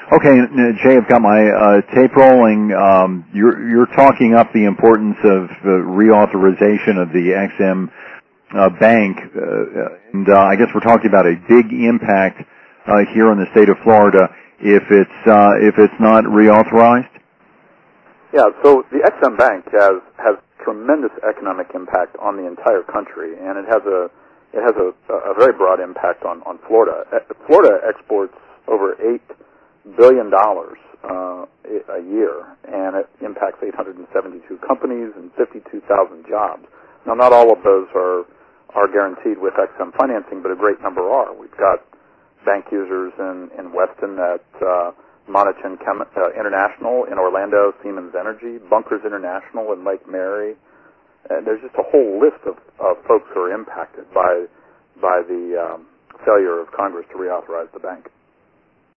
Okay, Jay, I've got my tape rolling. You're talking up the importance of reauthorization of the Ex-Im Bank, and I guess we're talking about a big impact here in the state of Florida if it's not reauthorized. Yeah, so the Ex-Im Bank has tremendous economic impact on the entire country, and it has a very broad impact on Florida. Florida exports over $8 billion a year, and it impacts 872 companies and 52,000 jobs. Now, not all of those are guaranteed with Ex-Im financing, but a great number are. We've got bank users in Weston at Monachin International in Orlando, Siemens Energy, Bunkers International in Lake Mary. And there's just a whole list of folks who are impacted by the failure of Congress to reauthorize the bank.